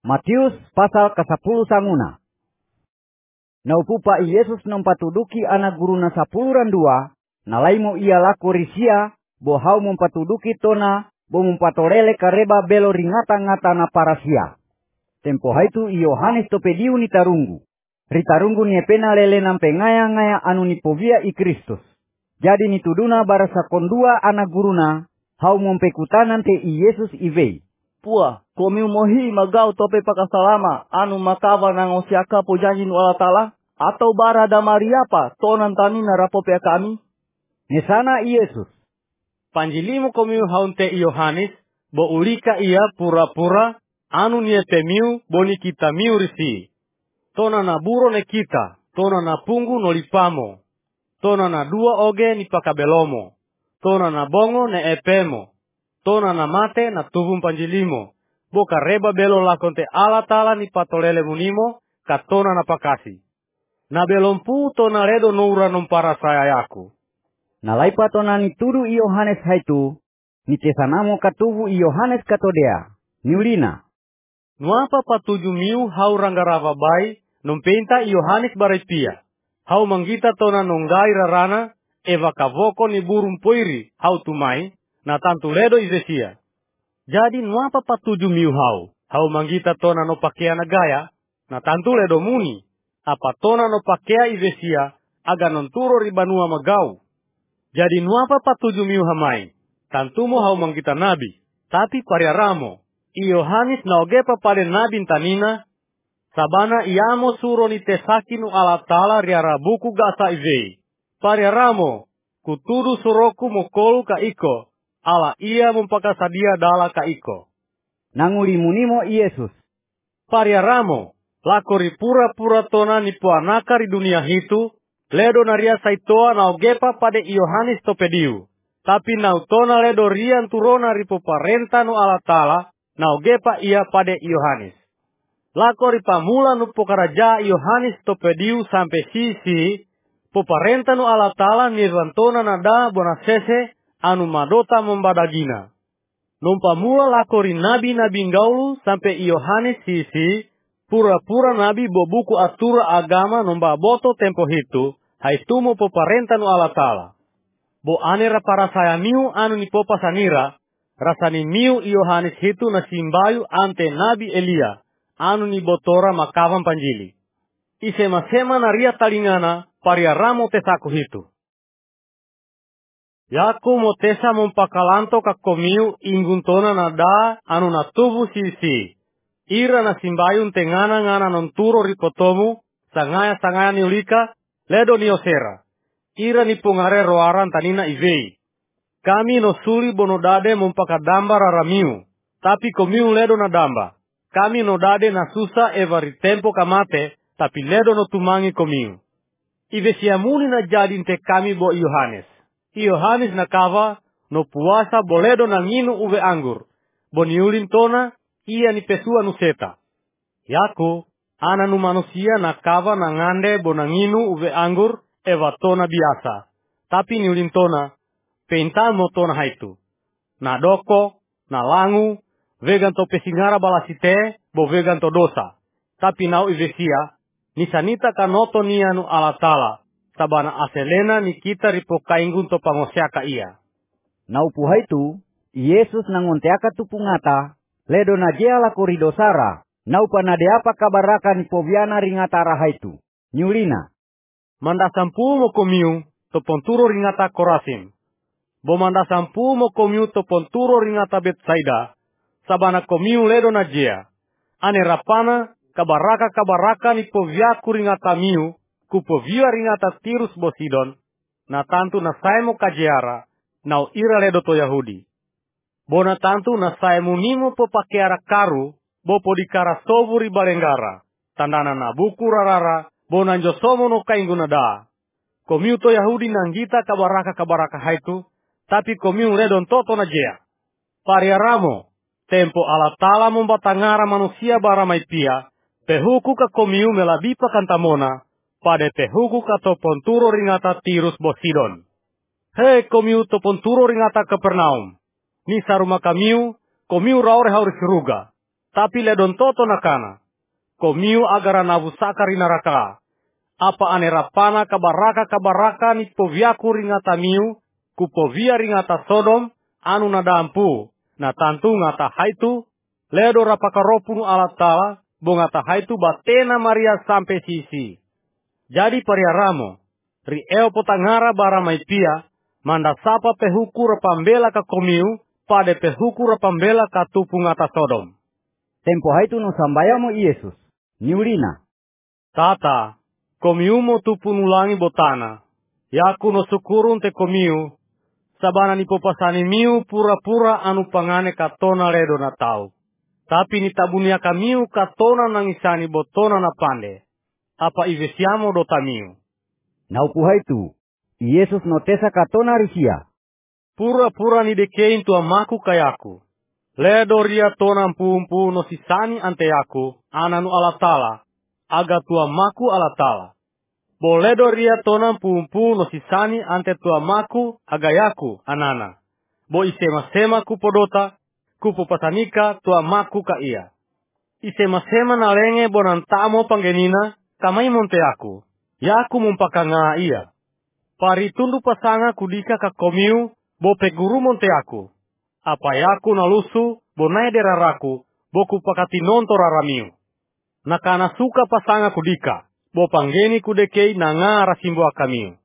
Matius pasal ke-10 sanguna. Naupupa Yesus nompatuduki anak guruna 10 randua, nalaimo ia laku risia, bohau mompatuduki tona, bo mompatorele kareba belo ringata-ngata na parasia. Tempo haitu Yohanes topediu ni tarunggu. Ritarunggu ni pena lele nampe ngaya-ngaya anu ni povia i Kristus. Jadi ni tuduna barasa kondua anak guruna, hau mompekutanan te i Yesus ivei. Pua, komiu mohi magau tope pakasalama, anu makava nang osiaka po janji nu Allah Ta'ala, atau barada mariapa, tonan tani narapope kami? Nesana Yesus. Panjilimu komiu haunte Yohanes, bo ulika ia pura-pura, anu niete miu, boni kita miu risi. Tona na buro ne kita, tona na punggu no lipamo. Tona na dua oge ni pakabelomo. Tona na bongo ne epemo. Tona na mate na tubum panjilimo. Boka reba belo lakonte Allah Ta'ala ni patolele munimo, katona na pakasi. Na belompu tona redo noura nompara sayayaku. Nalaipa tona ni tudu Yohanes haitu, ni tesanamo katubu Yohanes katodea, niulina. Nuapa patuju miu hau ranggarava bai, nompenta Yohanes barepia. Hau manggita tona nonggai rarana, eva kavoko ni burung poiri, hau tumai, na tantu ledo izesia. Jadi nuapa patuju miu hau manggita tona no pakea nagaya, na tantu ledo muni, apa tona no pakea izesia, aga nonturo ribanua magau. Jadi nuapa patuju miu hamai, tantumo hau manggita nabi, tapi pariaramo, Yohanes na ogepa pade nabi tanina, sabana iamo suro ni tesakinu Allah Ta'ala riara buku gasa ivei. Pariaramo, kutudu suroku mokolu ka iko, ala ia mempakasadia dala ka iko. Nanguli munimo Yesus. Pariaramo, lakori pura-pura tona ni puanaka di dunia hitu, ledo naria saitoa na ogepa pade Yohanes topediu. Tapi nautona ledo rian turona ripo parenta no Allah Ta'ala, na ogepa ia pade Yohanes. Lakori pamula no pokaraja Yohanes topediu sampai sisi, poparenta no Allah Ta'ala nirwantona nada bonasese, anu madota membadagina. Nompamula lakori nabi-nabi ngaulu sampai Yohanes sisi, pura-pura nabi bobuku atura agama nomba boto tempo hitu, haitumo poparenta no Allah Ta'ala. Bo anera para saya miu anu ni popa sanira, rasani miu Yohanes hitu na simbayu ante nabi Elia, anu ni botora makavam panjili. Isema-sema naria talingana, pariaramo tesaku hitu. Yaku motesa mompakalanto kakomiu inguntona nada anu na tubu sisi. Ira na simbayun tengana ngana nonturo ripotomu, sangaya-sangaya niulika, ledo niosera. Ira ni pungare roaran tanina ivei. Kami no suli bonodade mompakadamba raramiu, tapi komiu ledo na damba. Kami no dade na susa evari tempo kamate, tapi ledo no tumangi komiu. Ivesiamuni na jadinte kami bo Yohanes. Yohanes na kava, no puasa boledo na nginu uve anggur. Boniulin tona, ia ni pesua nuseta. Yaku, ana nu manusia na kava na ngande bonanginu uve anggur, eva tona biasa. Tapi niulin tona, pentamo tona haitu. Na doko, na langu, vegan to pesingara balasite, bo vegan to dosa. Tapi nau ivesia, nisanita kanoto nianu Allah Ta'ala. Sabana aselena ni kita ripo kaingun to pangoseaka ia. Naupu haitu, Yesus nangonteaka tupungata, ledo na jea lakori dosara, naupa na deapa kabaraka ni poviana ringata rahaitu. Nyulina. Manda sampu mo komiu, to ponturo ringata Korasim. Bo manda sampu mo komiu to ponturo ringata Betsaida, sabana komiu ledo na jea. Ane rapana, kabaraka ni poviaku ringata miu, kupovia ringata Tirus Bosidon, na tantu na saemo kajeara, nau ira ledo to Yahudi. Bona tantu na saemo nimo po pakeara karu, bo podikara sovu ribalengara, tandana na buku rarara, bona njosomo no kaingu nada. Komiu to Yahudi nanggita kabaraka haitu, tapi komiu ledon toto na jea. Pariaramo, tempo Allah Ta'ala membatangara manusia baramai pia, pehuku ka komiu melabipa kantamona, pada tehuku kato ponturo ringata Tirus Bosidon. Hei komiu to ponturo ringata Kapernaum. Ni saruma komiu raure haur siruga. Tapi ledon toto nakana. Komiu agara nabu sakari naraka. Apa ane rapana kabaraka ni poviaku ringata miu. Kupovia ringata Sodom. Anu nadampu. Na tantu ngata haitu. Ledo rapakaropunu alat tala. Bongata haitu batena Maria sampai sisi. Jadi pariaramo. Rieo potangara bara maipia. Manda sapa pehuku rapambela ka komiu. Pade pehuku rapambela ka tupu ngata Sodom. Tempo haitu no sambayamo Yesus. Niulina. Tata, komiu mo tupu nulangi botana. Yaku no sukurun te komiu. Sabana ni popasani miu pura-pura anu pangane katona ledo na tau. Tapi ni tabunia kamiu katona nangisani botona na pande. Apa ivesiamo dota miu. Naupu haitu. Yesus no tesa katona risia. Pura-pura ni dekein tua maku kayaku. Ledo ria tona mpumpu no sisani ante yaku. Ananu alatala. Aga tua maku alatala. Boledo ria tona mpumpu no sisani ante tua maku agayaku anana. Bo isema-sema kupodota. Kupopasanika tua maku ka ia. Isema-sema nalenge bonantamo panggenina. Kamai monte aku. Yaku mumpakanga ia. Paritundu pasanga kudika ka komiu. Bo peguru monte aku. Apa yaku nalusu. Bo nae deraraku. Bo kupakati nonto raramiu. Nakana suka pasanga kudika. Bo panggeni kudekei nanga rasimbo akamiu.